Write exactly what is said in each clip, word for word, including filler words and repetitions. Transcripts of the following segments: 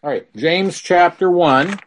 All right, James chapter one,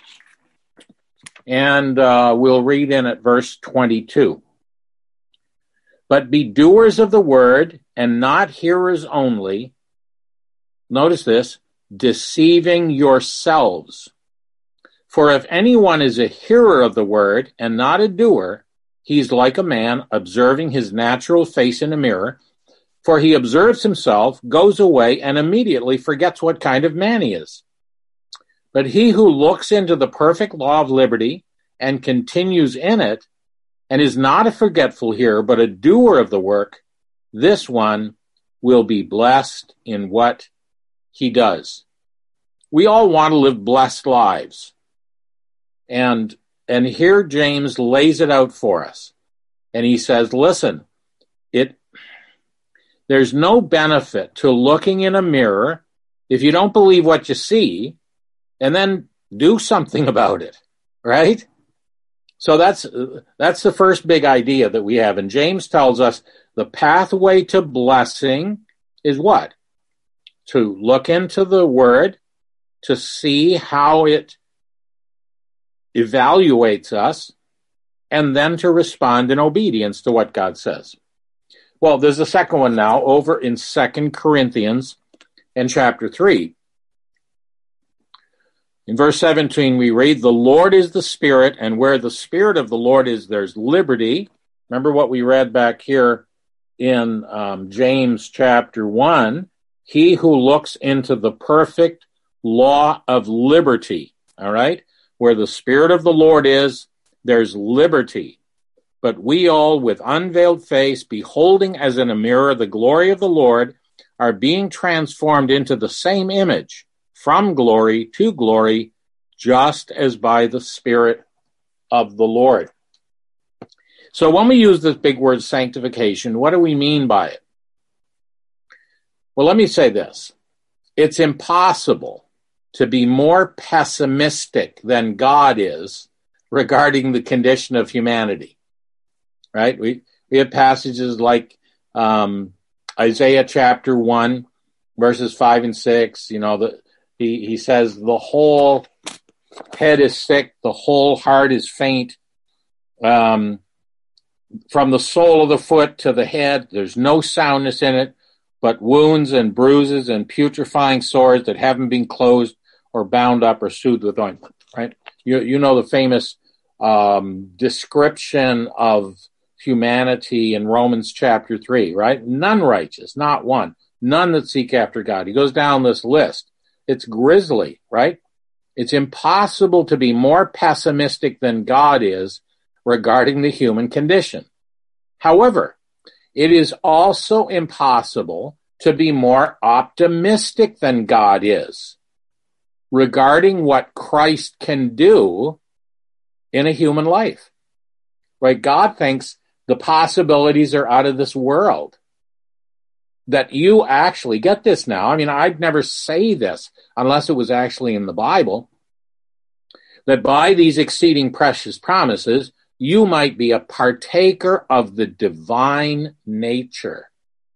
and uh, we'll read in at verse twenty-two. But be doers of the word, and not hearers only. Notice this, deceiving yourselves. For if anyone is a hearer of the word, and not a doer, he's like a man observing his natural face in a mirror. For he observes himself, goes away, and immediately forgets what kind of man he is. But he who looks into the perfect law of liberty and continues in it, and is not a forgetful hearer, but a doer of the work, this one will be blessed in what he does. We all want to live blessed lives. And, and here James lays it out for us. And he says, listen, it, there's no benefit to looking in a mirror if you don't believe what you see, and then do something about it, right? So that's that's the first big idea that we have. And James tells us the pathway to blessing is what? To look into the word, to see how it evaluates us, and then to respond in obedience to what God says. Well, there's a second one now over in Second Corinthians and chapter three. In verse seventeen, we read, the Lord is the Spirit, and where the Spirit of the Lord is, there's liberty. Remember what we read back here in um, James chapter one. He who looks into the perfect law of liberty, all right? Where the Spirit of the Lord is, there's liberty. But we all, with unveiled face, beholding as in a mirror the glory of the Lord, are being transformed into the same image, from glory to glory, just as by the Spirit of the Lord. So when we use this big word sanctification, what do we mean by it? Well, let me say this. It's impossible to be more pessimistic than God is regarding the condition of humanity, right? We, we have passages like um, Isaiah chapter one, verses five and six, you know, the He, he says, the whole head is sick, the whole heart is faint. Um, from the sole of the foot to the head, there's no soundness in it, but wounds and bruises and putrefying sores that haven't been closed or bound up or soothed with ointment, right? You, you know the famous um, description of humanity in Romans chapter three, right? None righteous, not one. None that seek after God. He goes down this list. It's grisly, right? It's impossible to be more pessimistic than God is regarding the human condition. However, it is also impossible to be more optimistic than God is regarding what Christ can do in a human life. Right? God thinks the possibilities are out of this world. That you actually, get this now, I mean, I'd never say this unless it was actually in the Bible, that by these exceeding precious promises, you might be a partaker of the divine nature.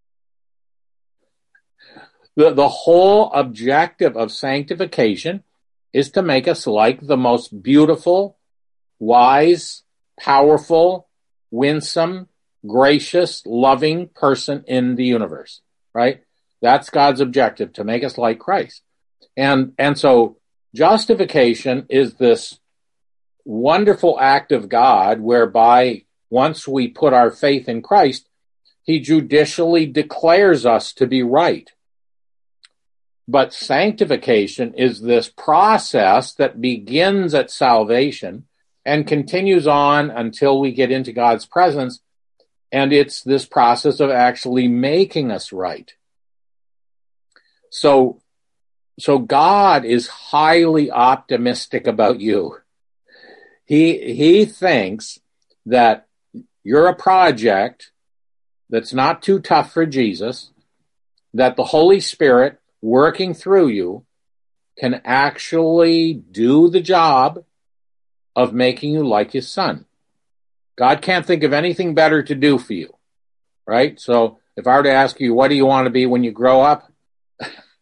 The, the whole objective of sanctification is to make us like the most beautiful, wise, powerful, winsome, gracious, loving person in the universe, right? That's God's objective, to make us like Christ. And, and so justification is this wonderful act of God whereby once we put our faith in Christ, he judicially declares us to be right. But sanctification is this process that begins at salvation and continues on until we get into God's presence. And it's this process of actually making us right. So, so God is highly optimistic about you. He, he thinks that you're a project that's not too tough for Jesus, that the Holy Spirit working through you can actually do the job of making you like his son. God can't think of anything better to do for you, right? So if I were to ask you, what do you want to be when you grow up?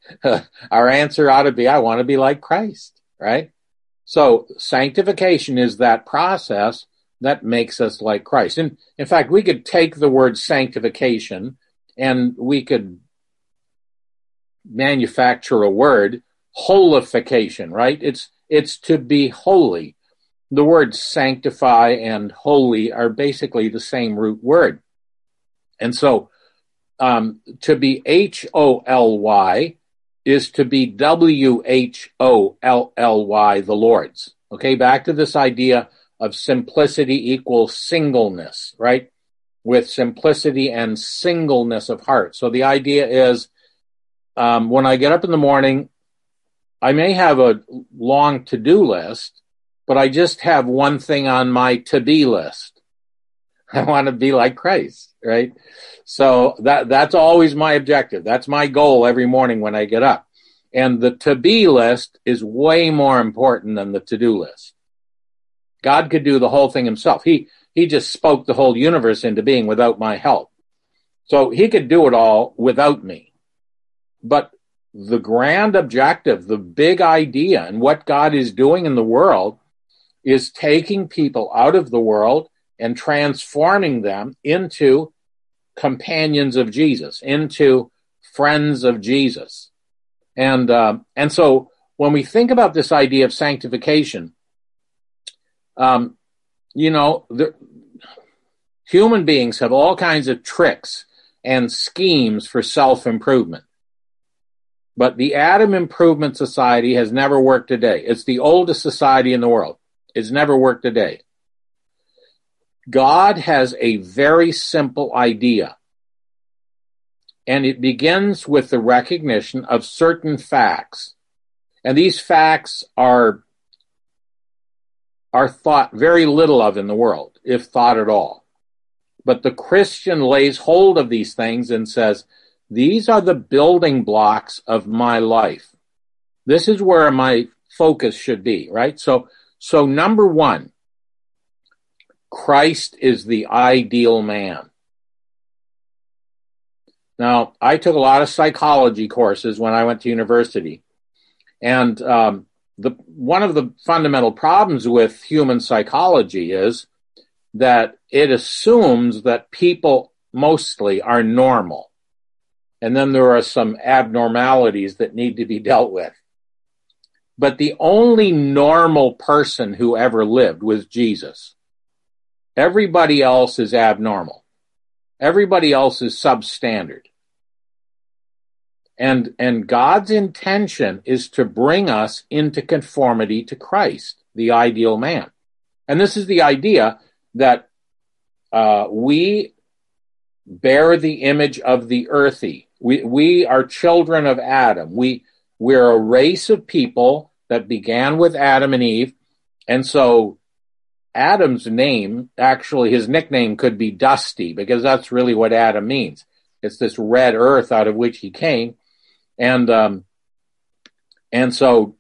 Our answer ought to be, I want to be like Christ, right? So sanctification is that process that makes us like Christ. And in fact, we could take the word sanctification and we could manufacture a word, holification, right? It's, it's to be holy. The words sanctify and holy are basically the same root word. And so um, to be H O L Y is to be W H O L L Y, the Lord's. Okay, back to this idea of simplicity equals singleness, right? With simplicity and singleness of heart. So the idea is, um, when I get up in the morning, I may have a long to-do list, but I just have one thing on my to-be list. I want to be like Christ, right? So that that's always my objective. That's my goal every morning when I get up. And the to-be list is way more important than the to-do list. God could do the whole thing himself. He he just spoke the whole universe into being without my help. So he could do it all without me. But the grand objective, the big idea, and what God is doing in the world is taking people out of the world and transforming them into companions of Jesus, into friends of Jesus. And uh, and so when we think about this idea of sanctification, um, you know, the, human beings have all kinds of tricks and schemes for self-improvement. But the Adam Improvement Society has never worked a day. It's the oldest society in the world. It's never worked a day. God has a very simple idea. And it begins with the recognition of certain facts. And these facts are, are thought very little of in the world, if thought at all. But the Christian lays hold of these things and says, these are the building blocks of my life. This is where my focus should be, right? So, so number one, Christ is the ideal man. Now, I took a lot of psychology courses when I went to university. And um, the one of the fundamental problems with human psychology is that it assumes that people mostly are normal. And then there are some abnormalities that need to be dealt with. But the only normal person who ever lived was Jesus. Everybody else is abnormal. Everybody else is substandard. And, and God's intention is to bring us into conformity to Christ, the ideal man. And this is the idea that uh, we bear the image of the earthy. We, we are children of Adam. We, we're a race of people that began with Adam and Eve. And so Adam's name, actually his nickname could be Dusty, because that's really what Adam means. It's this red earth out of which he came. And, um, and so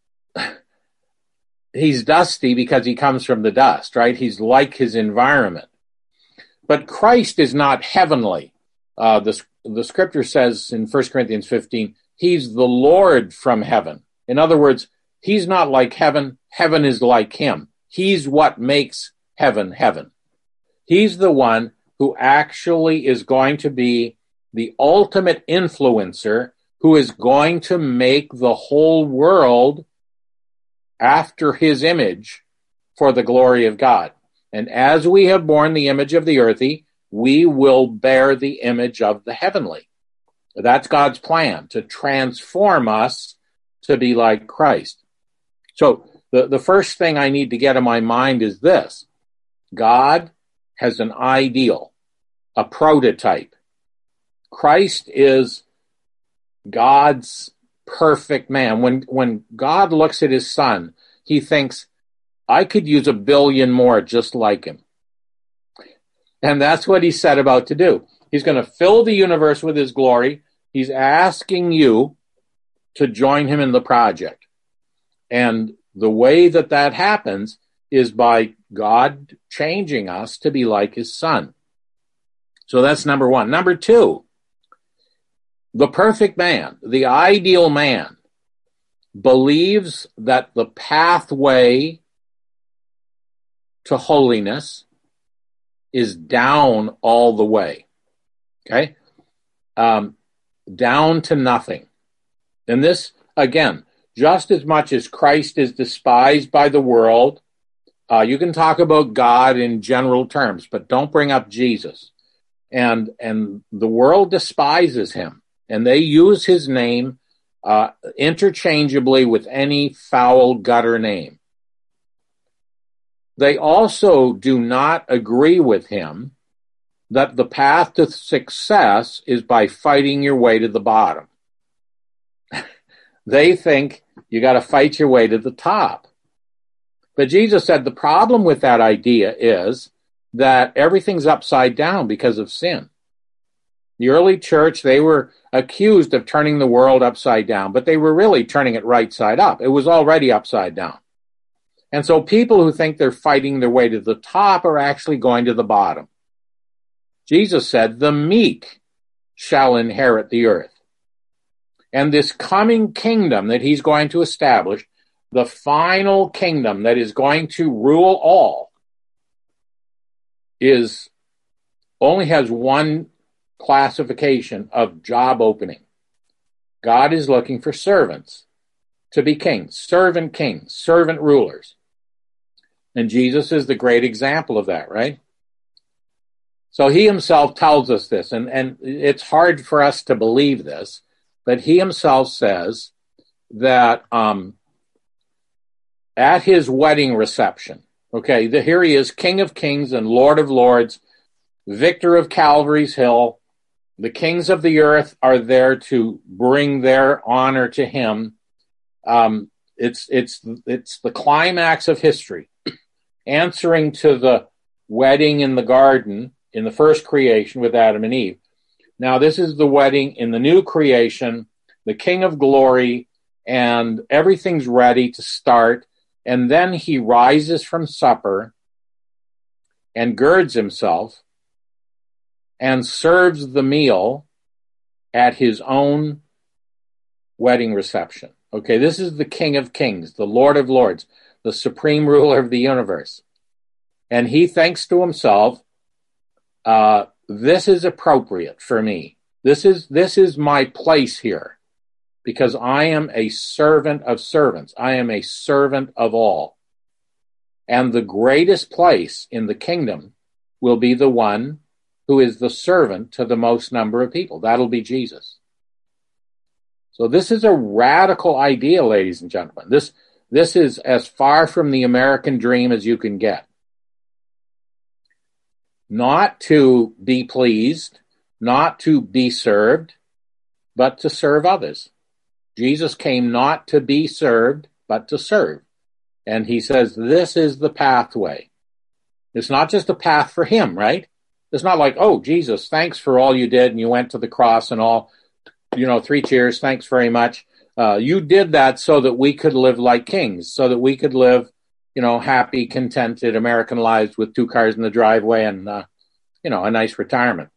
he's dusty because he comes from the dust, right? He's like his environment. But Christ is not heavenly. Uh, the, the scripture says in First Corinthians fifteen, he's the Lord from heaven. In other words, he's not like heaven. Heaven is like him. He's what makes heaven heaven. He's the one who actually is going to be the ultimate influencer, who is going to make the whole world after his image for the glory of God. And as we have borne the image of the earthy, we will bear the image of the heavenly. That's God's plan, to transform us to be like Christ. So the, the first thing I need to get in my mind is this. God has an ideal, a prototype. Christ is God's perfect man. When, when God looks at his son, he thinks, I could use a billion more just like him. And that's what he set about to do. He's going to fill the universe with his glory. He's asking you to join him in the project. And the way that that happens is by God changing us to be like his son. So that's number one. Number two, The perfect man, the ideal man, believes that the pathway to holiness is down all the way, okay? Um, down to nothing. And this, again, just as much as Christ is despised by the world, uh, you can talk about God in general terms, but don't bring up Jesus. And, and the world despises him, and they use his name uh, interchangeably with any foul gutter name. They also do not agree with him that the path to success is by fighting your way to the bottom. They think you got to fight your way to the top. But Jesus said the problem with that idea is that everything's upside down because of sin. The early church, they were accused of turning the world upside down, but they were really turning it right side up. It was already upside down. And so people who think they're fighting their way to the top are actually going to the bottom. Jesus said, the meek shall inherit the earth. And this coming kingdom that he's going to establish, the final kingdom that is going to rule all, is only has one classification of job opening. God is looking for servants to be kings, servant kings, servant rulers. And Jesus is the great example of that, right? So he himself tells us this, and, and it's hard for us to believe this, but he himself says that um, at his wedding reception, okay, the, here he is, King of Kings and Lord of Lords, victor of Calvary's Hill. The kings of the earth are there to bring their honor to him. Um, it's it's it's the climax of history, answering to the wedding in the garden in the first creation with Adam and Eve. Now this is the wedding in the new creation, the King of Glory, and everything's ready to start. And then he rises from supper and girds himself and serves the meal at his own wedding reception. Okay, this is the King of Kings, the Lord of Lords, the supreme ruler of the universe. And he thinks to himself, uh, this is appropriate for me. This is, this is my place here because I am a servant of servants. I am a servant of all. And the greatest place in the kingdom will be the one who is the servant to the most number of people. That'll be Jesus. So this is a radical idea, ladies and gentlemen. This, this is as far from the American dream as you can get. Not to be pleased, not to be served, but to serve others. Jesus came not to be served, but to serve. And he says, this is the pathway. It's not just a path for him, right? It's not like, oh, Jesus, thanks for all you did, and you went to the cross and all, you know, three cheers, thanks very much. Uh, you did that so that we could live like kings, so that we could live, you know, happy, contented American lives with two cars in the driveway and, uh, you know, a nice retirement.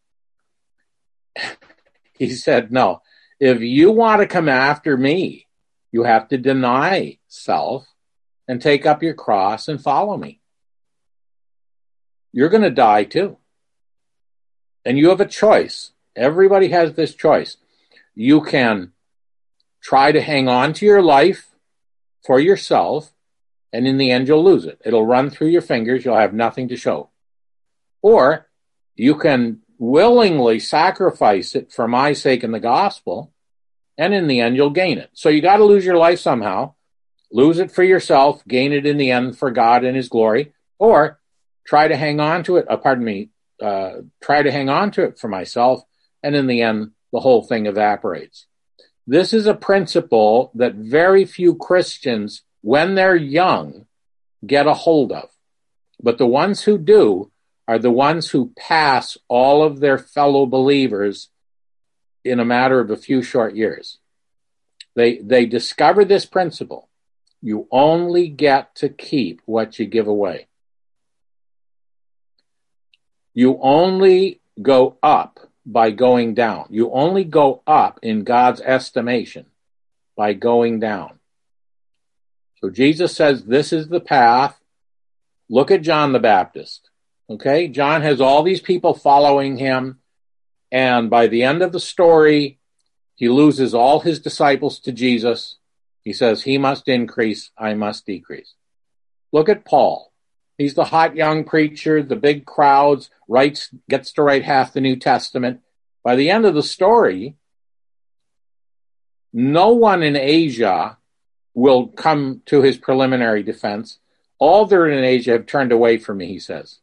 He said, no, if you want to come after me, you have to deny self and take up your cross and follow me. You're going to die too. And you have a choice. Everybody has this choice. You can try to hang on to your life for yourself, and in the end, you'll lose it. It'll run through your fingers. You'll have nothing to show. Or you can willingly sacrifice it for my sake in the gospel, and in the end, you'll gain it. So you got to lose your life somehow. Lose it for yourself, gain it in the end for God and his glory, or try to hang on to it, uh, pardon me, uh, try to hang on to it for myself, and in the end, the whole thing evaporates. This is a principle that very few Christians, when they're young, get a hold of. But the ones who do are the ones who pass all of their fellow believers in a matter of a few short years. They, they discover this principle. You only get to keep what you give away. You only go up by going down. You only go up in God's estimation by going down. So Jesus says, this is the path. Look at John the Baptist. Okay, John has all these people following him, and by the end of the story, he loses all his disciples to Jesus. He says, he must increase, I must decrease. Look at Paul. He's the hot young preacher, the big crowds, writes, gets to write half the New Testament. By the end of the story, no one in Asia will come to his preliminary defense. All there in Asia have turned away from me, he says.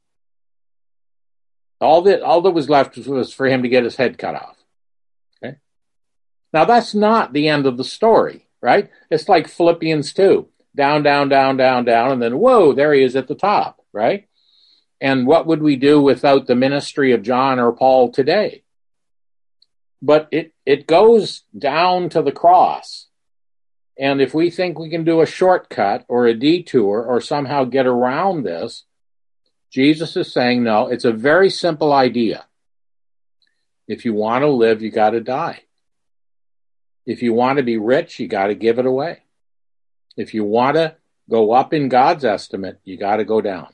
All that, all that was left was for him to get his head cut off. Okay? Now, that's not the end of the story, right? It's like Philippians two. Down, down, down, down, down, and then, whoa, there he is at the top, right? And what would we do without the ministry of John or Paul today? But it, it goes down to the cross. And if we think we can do a shortcut or a detour or somehow get around this, Jesus is saying, no, it's a very simple idea. If you want to live, you got to die. If you want to be rich, you got to give it away. If you want to go up in God's estimate, you got to go down.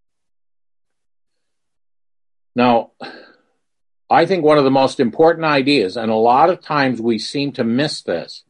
Now, I think one of the most important ideas, and a lot of times we seem to miss this,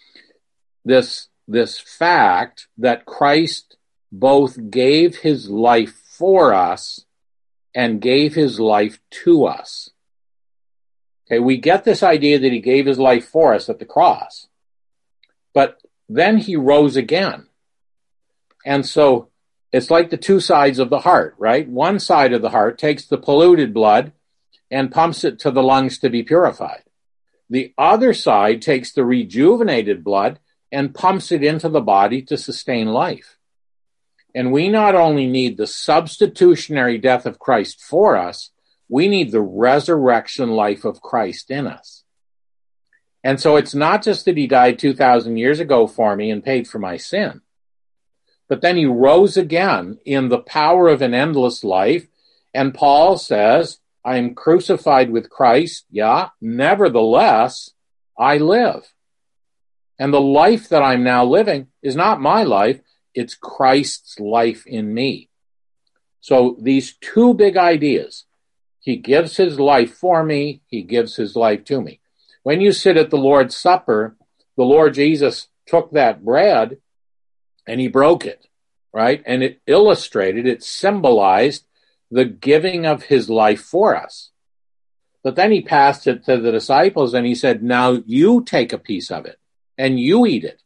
this, this fact that Christ both gave his life for us and gave his life to us. Okay, we get this idea that he gave his life for us at the cross, but then he rose again. And so it's like the two sides of the heart, right? One side of the heart takes the polluted blood and pumps it to the lungs to be purified. The other side takes the rejuvenated blood and pumps it into the body to sustain life. And we not only need the substitutionary death of Christ for us, we need the resurrection life of Christ in us. And so it's not just that he died two thousand years ago for me and paid for my sin, but then he rose again in the power of an endless life. And Paul says, I am crucified with Christ. Yeah, nevertheless, I live. And the life that I'm now living is not my life. It's Christ's life in me. So these two big ideas, he gives his life for me. He gives his life to me. When you sit at the Lord's Supper, the Lord Jesus took that bread and he broke it, right? And it illustrated, it symbolized the giving of his life for us. But then he passed it to the disciples and he said, now you take a piece of it and you eat it.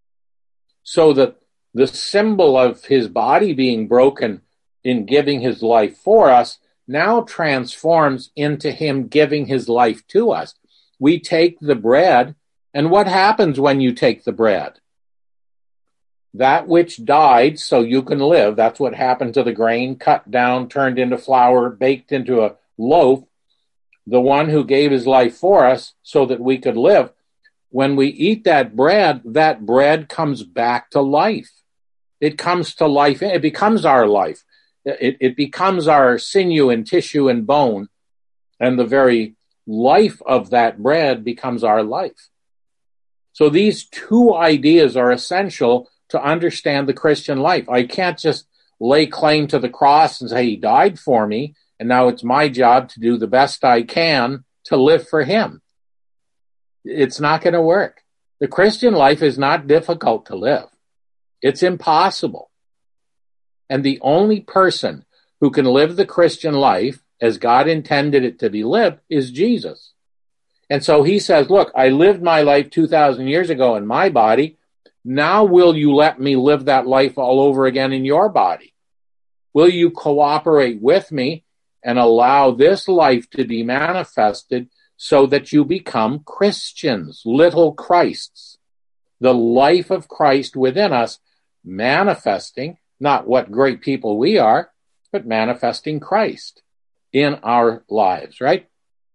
So that the symbol of his body being broken in giving his life for us now transforms into him giving his life to us. We take the bread, and what happens when you take the bread? That which died so you can live, that's what happened to the grain, cut down, turned into flour, baked into a loaf. The one who gave his life for us so that we could live. When we eat that bread, that bread comes back to life. It comes to life. It becomes our life. It, it becomes our sinew and tissue and bone, and the very life of that bread becomes our life. So these two ideas are essential to understand the Christian life. I can't just lay claim to the cross and say he died for me, and now it's my job to do the best I can to live for him. It's not going to work. The Christian life is not difficult to live. It's impossible. And the only person who can live the Christian life as God intended it to be lived is Jesus. And so he says, look, I lived my life two thousand years ago in my body. Now will you let me live that life all over again in your body? Will you cooperate with me and allow this life to be manifested so that you become Christians, little Christs, the life of Christ within us, manifesting not what great people we are, but manifesting Christ in our lives, right?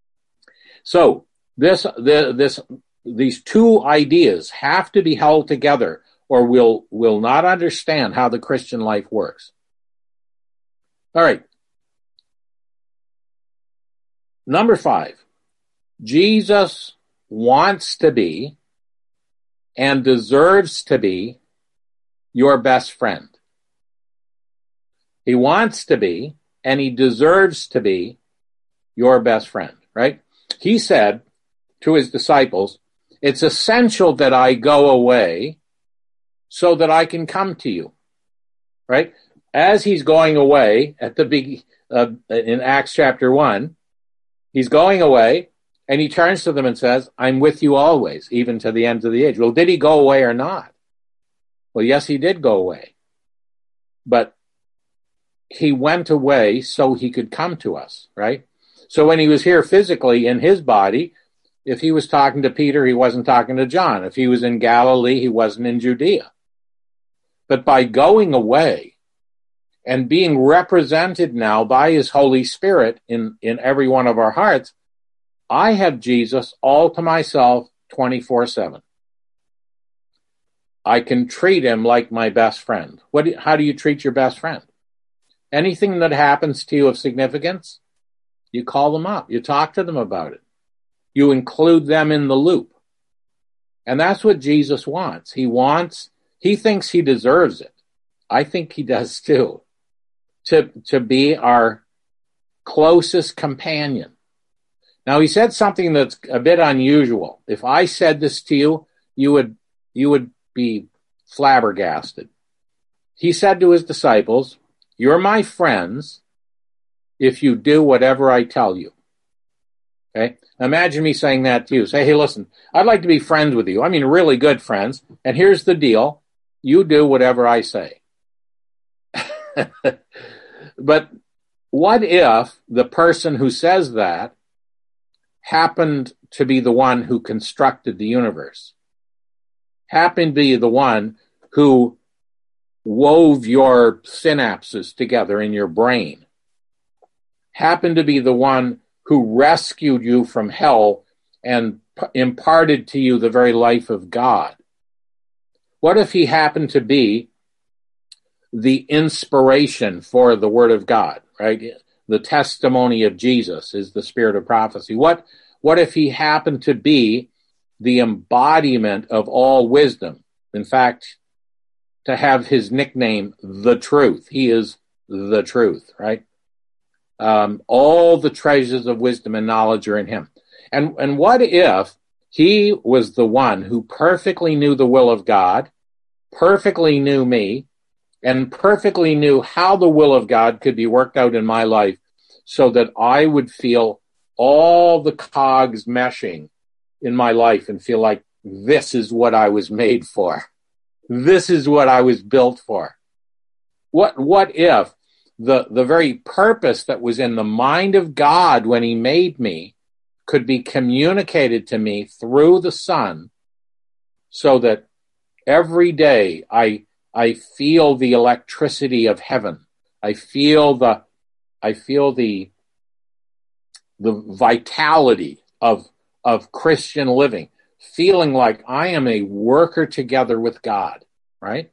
So this, the, this, these two ideas have to be held together, or we'll, we'll not understand how the Christian life works. All right. Number five, Jesus wants to be and deserves to be your best friend. He wants to be and he deserves to be your best friend, right? He said to his disciples, it's essential that I go away so that I can come to you, right? As he's going away at the big, uh, in Acts chapter one, he's going away and he turns to them and says, I'm with you always, even to the end of the age. Well, did he go away or not? Well, yes, he did go away, but he went away so he could come to us, right? So when he was here physically in his body, if he was talking to Peter, he wasn't talking to John. If he was in Galilee, he wasn't in Judea. But by going away and being represented now by his Holy Spirit in, in every one of our hearts, I have Jesus all to myself twenty-four seven. I can treat him like my best friend. What? Do, how do you treat your best friend? Anything that happens to you of significance, you call them up. You talk to them about it. You include them in the loop. And that's what Jesus wants. He wants, he thinks he deserves it. I think he does too. To, to be our closest companion. Now, he said something that's a bit unusual. If I said this to you, you would, you would be flabbergasted. He said to his disciples, you're my friends if you do whatever I tell you. Okay? Imagine me saying that to you. Say, hey, listen, I'd like to be friends with you. I mean, really good friends. And here's the deal. You do whatever I say. But what if the person who says that happened to be the one who constructed the universe? Happened to be the one who wove your synapses together in your brain? Happened to be the one who rescued you from hell and p- imparted to you the very life of God? What if he happened to be the inspiration for the Word of God, right? The testimony of Jesus is the spirit of prophecy. What, what if he happened to be the embodiment of all wisdom? In fact, to have his nickname, the truth. He is the truth, right? Um, all the treasures of wisdom and knowledge are in him. And, and what if he was the one who perfectly knew the will of God, perfectly knew me, and perfectly knew how the will of God could be worked out in my life so that I would feel all the cogs meshing in my life and feel like this is what I was made for. This is what I was built for. What, what if the, the very purpose that was in the mind of God when he made me could be communicated to me through the Son so that every day I I feel the electricity of heaven. I feel the, I feel the, the vitality of, of Christian living, feeling like I am a worker together with God, right?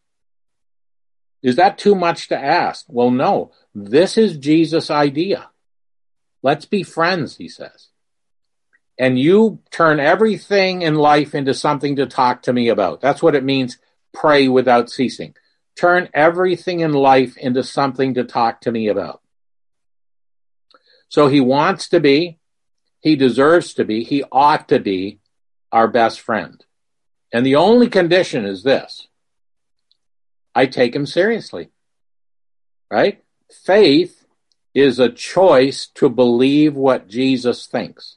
Is that too much to ask? Well, no, this is Jesus' idea. Let's be friends, he says. And you turn everything in life into something to talk to me about. That's what it means. Pray without ceasing. Turn everything in life into something to talk to me about. So he wants to be, he deserves to be, he ought to be our best friend. And the only condition is this: I take him seriously. Right? Faith is a choice to believe what Jesus thinks.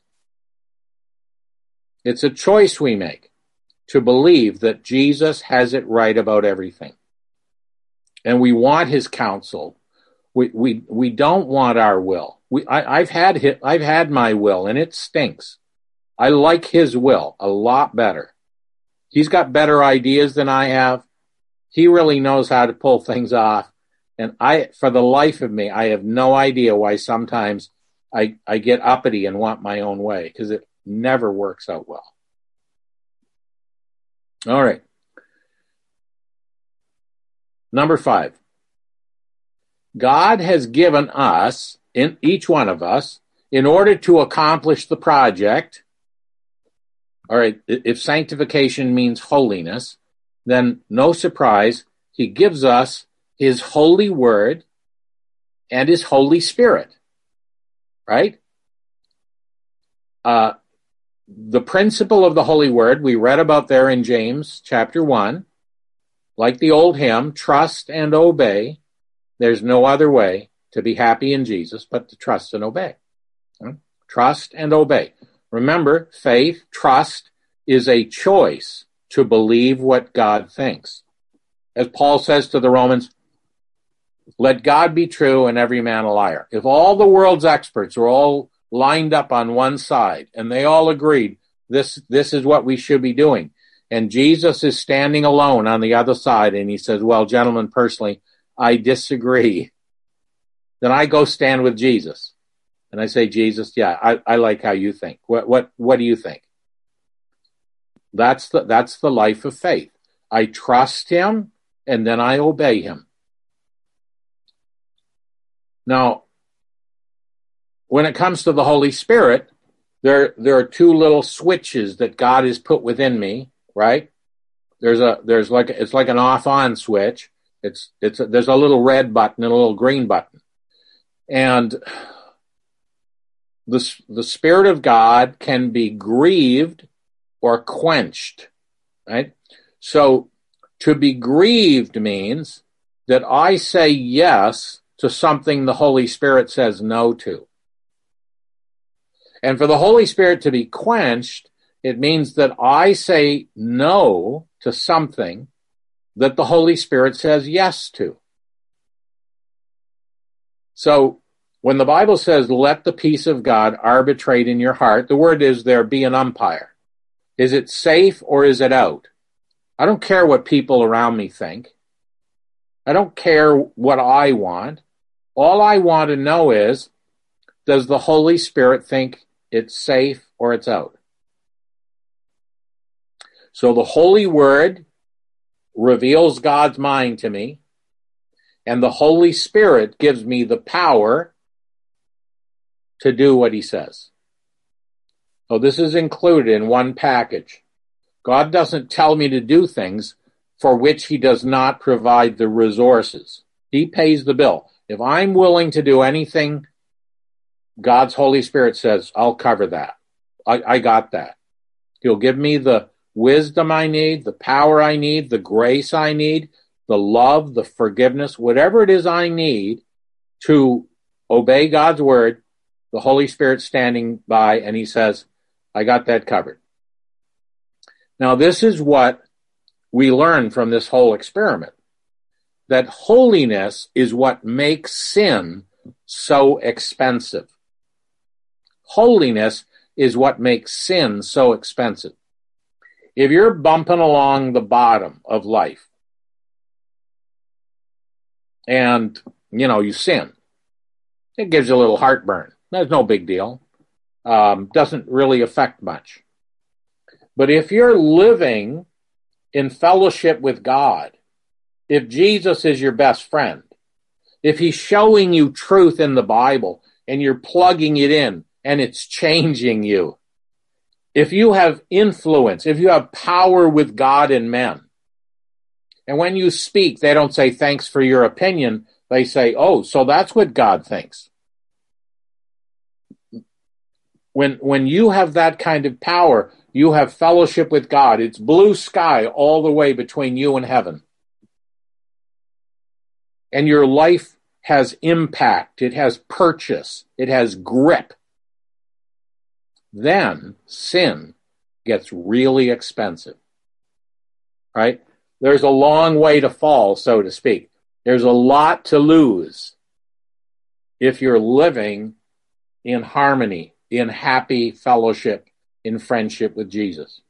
It's a choice we make to believe that Jesus has it right about everything. And we want his counsel. We we we don't want our will. We I, I've had his, I've had my will and it stinks. I like his will a lot better. He's got better ideas than I have. He really knows how to pull things off. And I, for the life of me, I have no idea why sometimes I I get uppity and want my own way, because it never works out well. All right. Number five. God has given us, in each one of us, in order to accomplish the project, all right, if sanctification means holiness, then no surprise, he gives us his holy word and his Holy Spirit, right? Uh, the principle of the Holy Word we read about there in James chapter one, like the old hymn, trust and obey. There's no other way to be happy in Jesus but to trust and obey. Trust and obey. Remember, faith, trust is a choice to believe what God thinks. As Paul says to the Romans, let God be true and every man a liar. If all the world's experts are all lined up on one side and they all agreed this, this is what we should be doing, and Jesus is standing alone on the other side and he says, well, gentlemen, personally, I disagree, then I go stand with Jesus. And I say, Jesus, yeah, I, I like how you think. What, what, what do you think? That's the, that's the life of faith. I trust him and then I obey him. Now, when it comes to the Holy Spirit, there, there are two little switches that God has put within me, right? There's a, there's like, it's like an off-on switch. It's, it's, a, there's a little red button and a little green button. And the, the Spirit of God can be grieved or quenched, right? So to be grieved means that I say yes to something the Holy Spirit says no to. And for the Holy Spirit to be quenched, it means that I say no to something that the Holy Spirit says yes to. So when the Bible says, let the peace of God arbitrate in your heart, the word is there, be an umpire. Is it safe or is it out? I don't care what people around me think. I don't care what I want. All I want to know is, does the Holy Spirit think it's safe or it's out? So the Holy Word reveals God's mind to me, and the Holy Spirit gives me the power to do what he says. So this is included in one package. God doesn't tell me to do things for which he does not provide the resources. He pays the bill. If I'm willing to do anything, God's Holy Spirit says, I'll cover that. I, I got that. He'll give me the wisdom I need, the power I need, the grace I need, the love, the forgiveness, whatever it is I need to obey God's word. The Holy Spirit standing by, and he says, I got that covered. Now, this is what we learn from this whole experiment, that holiness is what makes sin so expensive. Holiness is what makes sin so expensive. If you're bumping along the bottom of life and, you know, you sin, it gives you a little heartburn. That's no big deal. Um, doesn't really affect much. But if you're living in fellowship with God, if Jesus is your best friend, if he's showing you truth in the Bible and you're plugging it in and it's changing you, if you have influence, if you have power with God and men, and when you speak, they don't say thanks for your opinion. They say, oh, so that's what God thinks. When, when you have that kind of power, you have fellowship with God. It's blue sky all the way between you and heaven. And your life has impact. It has purchase. It has grip. Then sin gets really expensive. Right? There's a long way to fall, so to speak. There's a lot to lose if you're living in harmony, in happy fellowship, in friendship with Jesus.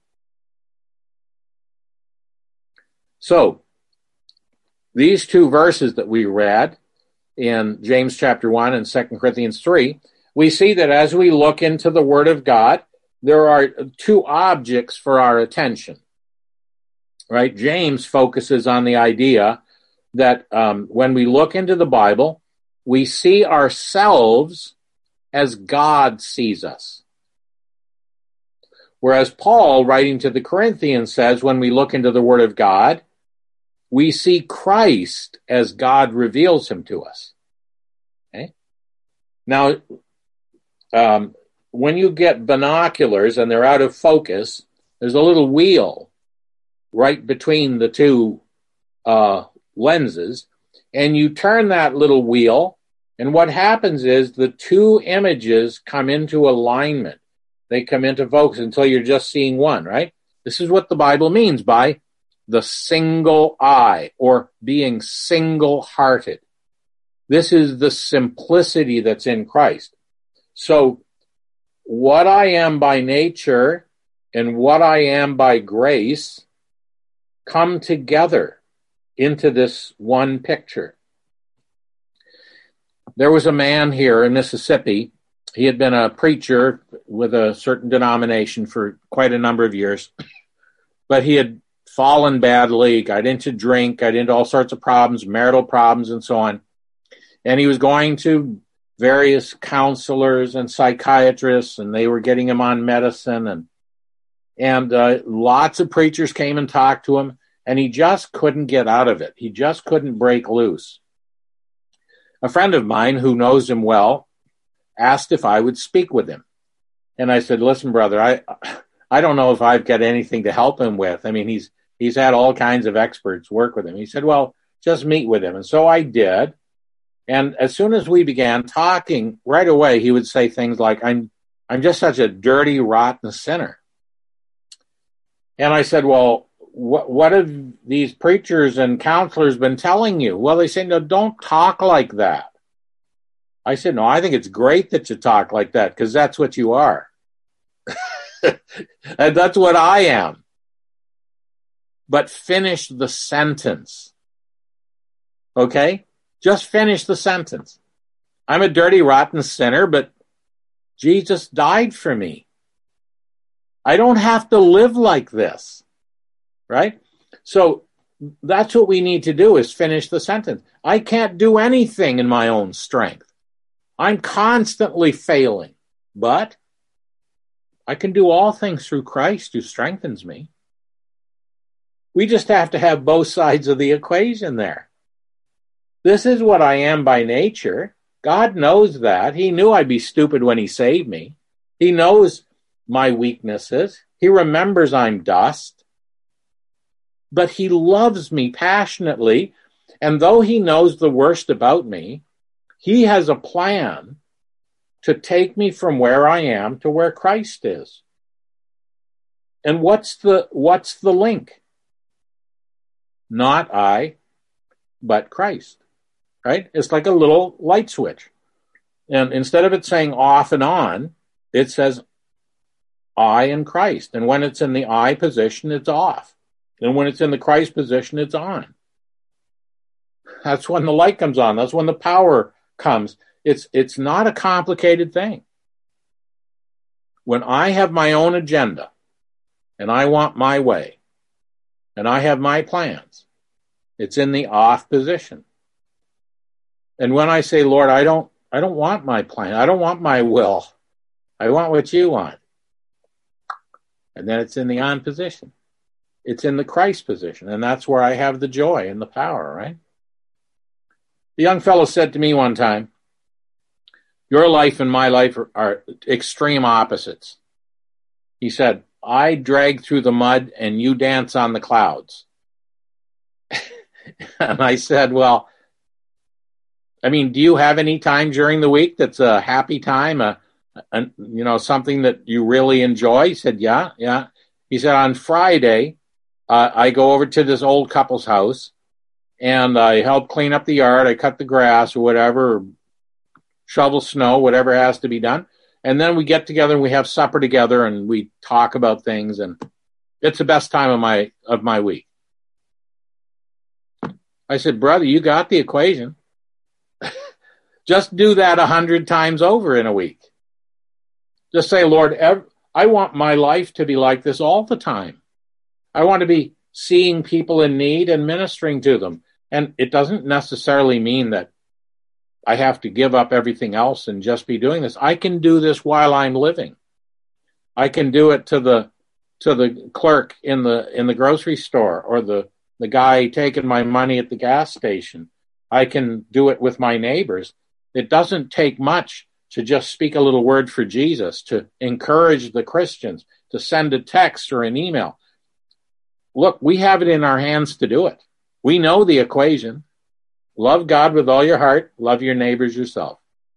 So, these two verses that we read in James chapter one and Second Corinthians three, we see that as we look into the Word of God, there are two objects for our attention. Right? James focuses on the idea that um, when we look into the Bible, we see ourselves as God sees us. Whereas Paul, writing to the Corinthians, says when we look into the Word of God, we see Christ as God reveals him to us. Okay? Now, um, when you get binoculars and they're out of focus, there's a little wheel right between the two uh, lenses, and you turn that little wheel, and what happens is the two images come into alignment. They come into focus until you're just seeing one, right? This is what the Bible means by the single eye, or being single-hearted. This is the simplicity that's in Christ. So what I am by nature and what I am by grace come together into this one picture. There was a man here in Mississippi. He had been a preacher with a certain denomination for quite a number of years, but he had fallen badly, got into drink, got into all sorts of problems, marital problems, and so on. And he was going to various counselors and psychiatrists, and they were getting him on medicine, and and uh, lots of preachers came and talked to him, and he just couldn't get out of it. He just couldn't break loose. A friend of mine who knows him well asked if I would speak with him. And I said, listen, brother, I I don't know if I've got anything to help him with. I mean, he's he's had all kinds of experts work with him. He said, well, just meet with him. And so I did. And as soon as we began talking, right away, he would say things like, I'm I'm just such a dirty, rotten sinner. And I said, well, what, what have these preachers and counselors been telling you? Well, they say, no, don't talk like that. I said, no, I think it's great that you talk like that, because that's what you are. And that's what I am. But finish the sentence. Okay? Just finish the sentence. I'm a dirty, rotten sinner, but Jesus died for me. I don't have to live like this. Right? So that's what we need to do, is finish the sentence. I can't do anything in my own strength. I'm constantly failing, but I can do all things through Christ who strengthens me. We just have to have both sides of the equation there. This is what I am by nature. God knows that. He knew I'd be stupid when he saved me. He knows my weaknesses. He remembers I'm dust. But he loves me passionately, and though he knows the worst about me, he has a plan to take me from where I am to where Christ is. And what's the what's the link? Not I, but Christ. Right? It's like a little light switch. And instead of it saying off and on, it says I and Christ. And when it's in the I position, it's off. And when it's in the Christ position, it's on. That's when the light comes on. That's when the power comes. It's it's not a complicated thing. When I have my own agenda and I want my way and I have my plans, it's in the off position. And when I say, Lord, I don't I don't want my plan. I don't want my will. I want what you want. And then it's in the on position. It's in the Christ position. And that's where I have the joy and the power, right? The young fellow said to me one time, your life and my life are, are extreme opposites. He said, I drag through the mud and you dance on the clouds. And I said, well, I mean, do you have any time during the week that's a happy time, a, a, you know, something that you really enjoy? He said, yeah, yeah. He said, on Friday, uh, I go over to this old couple's house and I help clean up the yard. I cut the grass or whatever, or shovel snow, whatever has to be done. And then we get together and we have supper together and we talk about things, and it's the best time of my of my week. I said, brother, you got the equation. Just do that a hundred times over in a week. Just say, Lord, ev- I want my life to be like this all the time. I want to be seeing people in need and ministering to them. And it doesn't necessarily mean that I have to give up everything else and just be doing this. I can do this while I'm living. I can do it to the to the clerk in the in the grocery store, or the, the guy taking my money at the gas station. I can do it with my neighbors. It doesn't take much to just speak a little word for Jesus, to encourage the Christians, to send a text or an email. Look, we have it in our hands to do it. We know the equation. Love God with all your heart, love your neighbors yourself.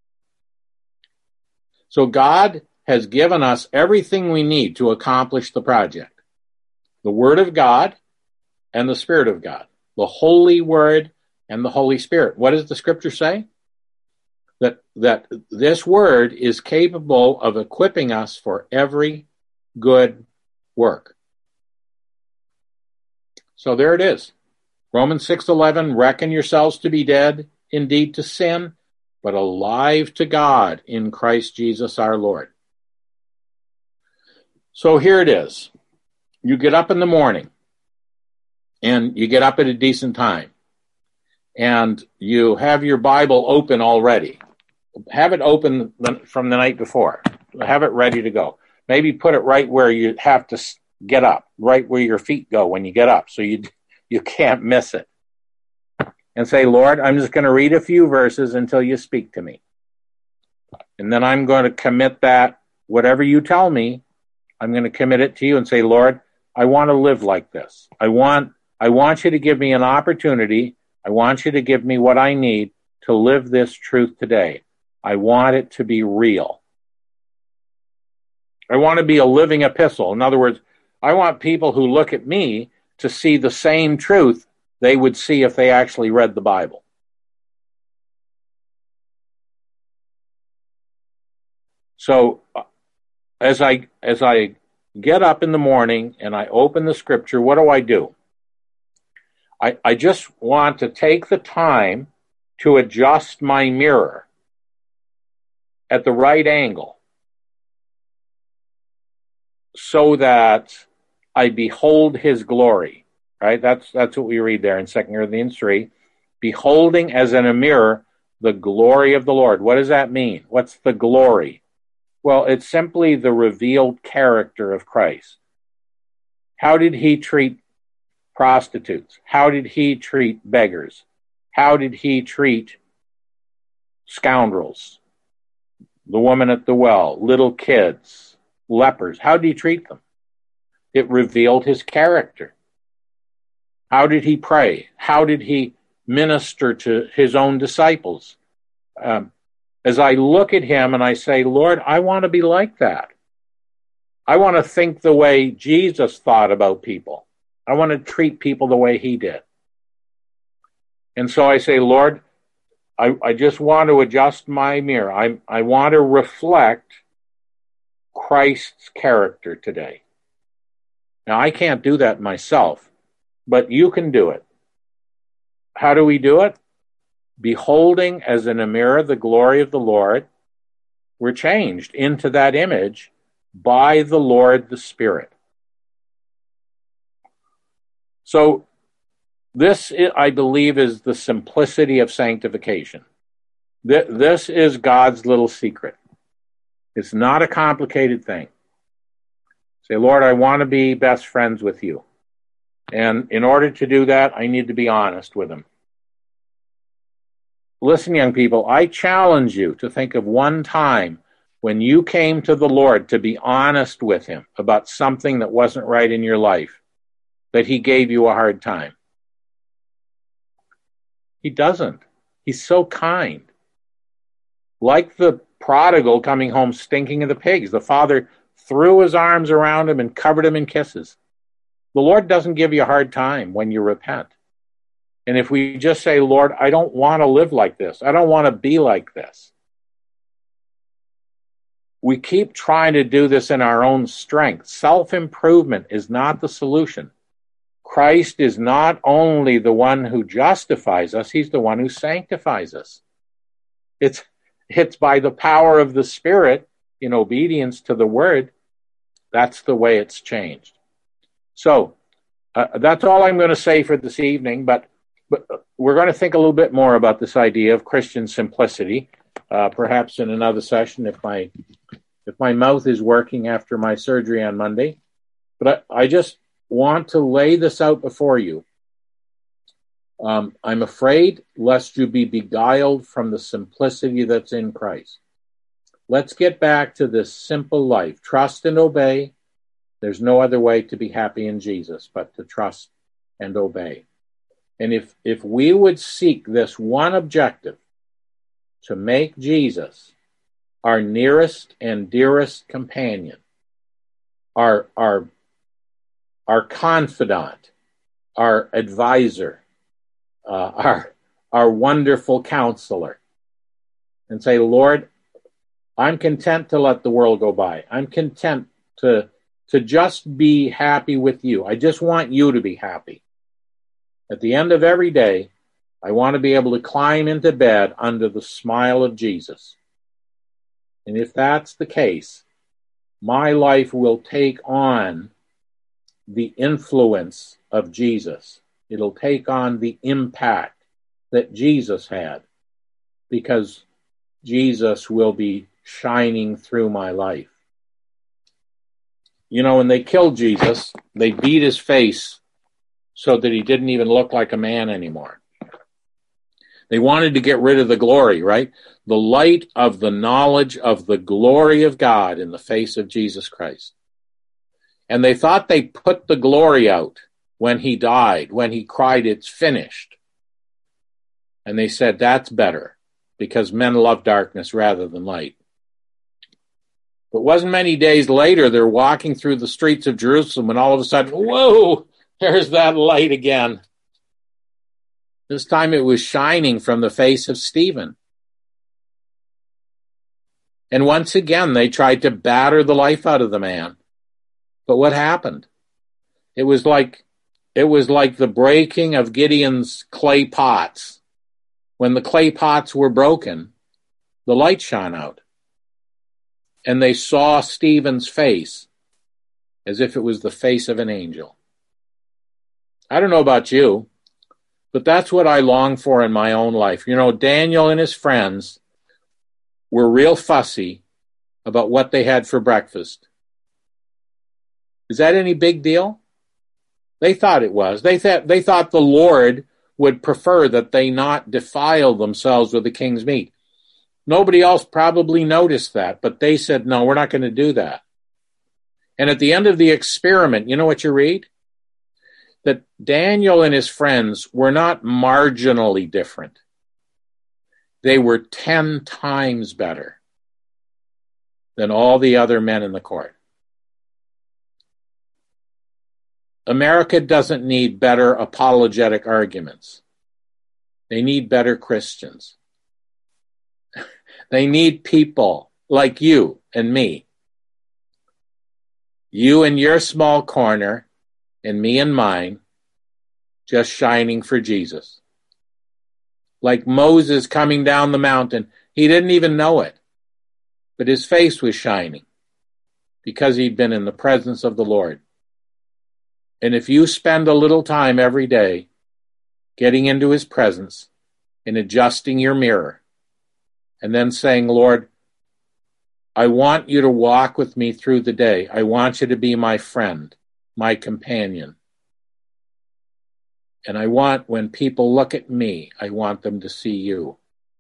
So God has given us everything we need to accomplish the project. The Word of God and the Spirit of God. The Holy Word and the Holy Spirit. What does the Scripture say? That, that this Word is capable of equipping us for every good work. So there it is. Romans six eleven, reckon yourselves to be dead indeed to sin, but alive to God in Christ Jesus our Lord. So here it is. You get up in the morning, and you get up at a decent time, and you have your Bible open already. Have it open from the night before. Have it ready to go. Maybe put it right where you have to get up, right where your feet go when you get up, so you you can't miss it. And say, Lord, I'm just going to read a few verses until you speak to me. And then I'm going to commit that, whatever you tell me, I'm going to commit it to you and say, Lord, I want to live like this. I want, I want you to give me an opportunity. I want you to give me what I need to live this truth today. I want it to be real. I want to be a living epistle. In other words, I want people who look at me to see the same truth they would see if they actually read the Bible. So as I as I get up in the morning and I open the Scripture, what do I do? I, I just want to take the time to adjust my mirror at the right angle so that I behold his glory. Right? That's that's what we read there in Second Corinthians three. Beholding as in a mirror the glory of the Lord. What does that mean? What's the glory? Well, it's simply the revealed character of Christ. How did he treat prostitutes? How did he treat beggars? How did he treat scoundrels? The woman at the well, little kids, lepers. How did he treat them? It revealed his character. How did he pray? How did he minister to his own disciples? Um, as I look at him and I say, Lord, I want to be like that. I want to think the way Jesus thought about people. I want to treat people the way he did. And so I say, Lord, I, I just want to adjust my mirror. I, I want to reflect Christ's character today. Now, I can't do that myself, but you can do it. How do we do it? Beholding as in a mirror the glory of the Lord, we're changed into that image by the Lord the Spirit. So this, I believe, is the simplicity of sanctification. This is God's little secret. It's not a complicated thing. Say, Lord, I want to be best friends with you. And in order to do that, I need to be honest with him. Listen, young people, I challenge you to think of one time when you came to the Lord to be honest with him about something that wasn't right in your life, that he gave you a hard time. He doesn't. He's so kind. Like the prodigal coming home stinking of the pigs, the father threw his arms around him and covered him in kisses. The Lord doesn't give you a hard time when you repent. And if we just say, Lord, I don't want to live like this. I don't want to be like this. We keep trying to do this in our own strength. Self-improvement is not the solution. Christ is not only the one who justifies us, he's the one who sanctifies us. It's, it's by the power of the Spirit in obedience to the Word. That's the way it's changed. So uh, that's all I'm going to say for this evening. But but we're going to think a little bit more about this idea of Christian simplicity, uh, perhaps in another session if my if my mouth is working after my surgery on Monday. But I, I just want to lay this out before you. Um, I'm afraid lest you be beguiled from the simplicity that's in Christ. Let's get back to this simple life. Trust and obey. There's no other way to be happy in Jesus but to trust and obey. And if, if we would seek this one objective, to make Jesus our nearest and dearest companion, our, our, our confidant, our advisor, uh, our, our wonderful counselor, and say, Lord, I'm content to let the world go by. I'm content to, to just be happy with you. I just want you to be happy. At the end of every day, I want to be able to climb into bed under the smile of Jesus. And if that's the case, my life will take on the influence of Jesus. It'll take on the impact that Jesus had, because Jesus will be shining through my life. You know, when they killed Jesus, they beat his face so that he didn't even look like a man anymore. They wanted to get rid of the glory, right? The light of the knowledge of the glory of God in the face of Jesus Christ. And they thought they put the glory out when he died, when he cried, it's finished. And they said, that's better, because men love darkness rather than light. But it wasn't many days later, they're walking through the streets of Jerusalem, and all of a sudden, whoa, there's that light again. This time it was shining from the face of Stephen. And once again, they tried to batter the life out of the man. But what happened? It was like, it was like the breaking of Gideon's clay pots. When the clay pots were broken, the light shone out. And they saw Stephen's face as if it was the face of an angel. I don't know about you, but that's what I long for in my own life. You know, Daniel and his friends were real fussy about what they had for breakfast. Is that any big deal? They thought it was. They thought they thought the Lord would prefer that they not defile themselves with the king's meat. Nobody else probably noticed that, but they said, no, we're not going to do that. And at the end of the experiment, you know what you read? That Daniel and his friends were not marginally different. They were ten times better than all the other men in the court. America doesn't need better apologetic arguments. They need better Christians. They need people like you and me. You in your small corner and me in mine, just shining for Jesus. Like Moses coming down the mountain, he didn't even know it, but his face was shining because he'd been in the presence of the Lord. And if you spend a little time every day getting into his presence and adjusting your mirror, and then saying, Lord, I want you to walk with me through the day. I want you to be my friend, my companion. And I want, when people look at me, I want them to see you.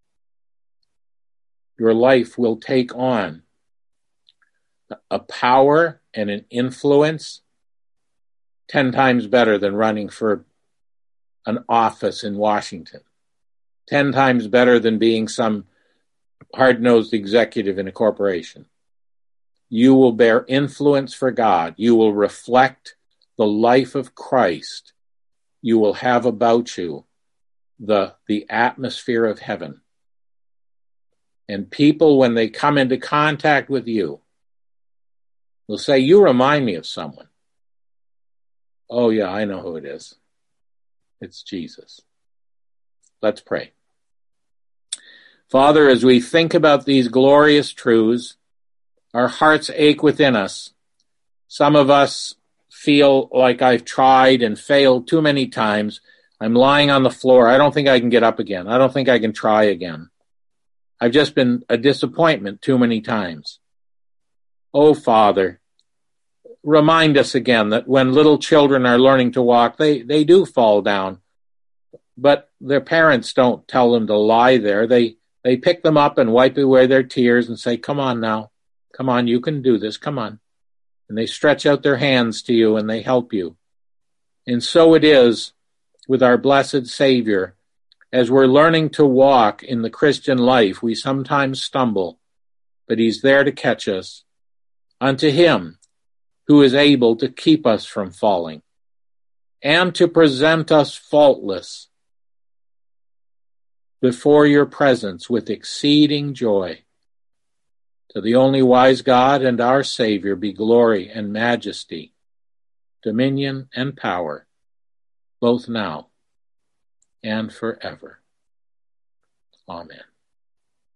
Your life will take on a power and an influence ten times better than running for an office in Washington. Ten times better than being some hard-nosed executive in a corporation. You will bear influence for God. You will reflect the life of Christ. You will have about you the, the atmosphere of heaven. And people, when they come into contact with you, will say, you remind me of someone. Oh yeah, I know who it is. It's Jesus. Let's pray. Father, as we think about these glorious truths, our hearts ache within us. Some of us feel like I've tried and failed too many times. I'm lying on the floor. I don't think I can get up again. I don't think I can try again. I've just been a disappointment too many times. Oh, Father, remind us again that when little children are learning to walk, they, they do fall down. But their parents don't tell them to lie there. They, they pick them up and wipe away their tears and say, come on now. Come on, you can do this. Come on. And they stretch out their hands to you and they help you. And so it is with our blessed Savior. As we're learning to walk in the Christian life, we sometimes stumble, but he's there to catch us. Unto him who is able to keep us from falling and to present us faultless before your presence with exceeding joy. To the only wise God and our Savior be glory and majesty, dominion and power, both now and forever. Amen.